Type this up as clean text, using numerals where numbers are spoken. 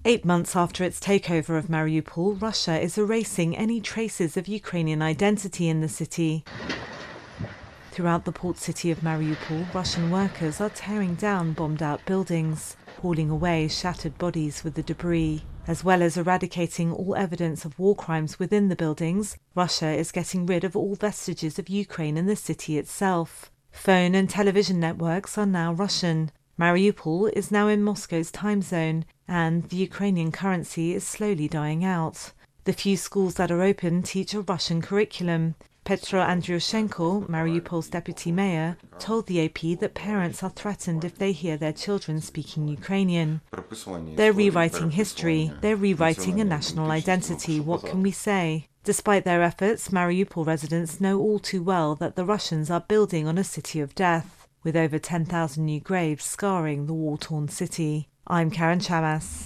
8 months after its takeover of Mariupol, Russia is erasing any traces of Ukrainian identity in the city. Throughout the port city of Mariupol, Russian workers are tearing down bombed-out buildings, hauling away shattered bodies with the debris. As well as eradicating all evidence of war crimes within the buildings, Russia is getting rid of all vestiges of Ukraine in the city itself. Phone and television networks are now Russian. Mariupol is now in Moscow's time zone, and the Ukrainian currency is slowly dying out. The few schools that are open teach a Russian curriculum. Petro Andriushenko, Mariupol's deputy mayor, told the AP that parents are threatened if they hear their children speaking Ukrainian. They're rewriting history. They're rewriting a national identity. What can we say? Despite their efforts, Mariupol residents know all too well that the Russians are building on a city of death, with over 10,000 new graves scarring the war-torn city. I'm Karen Chamas.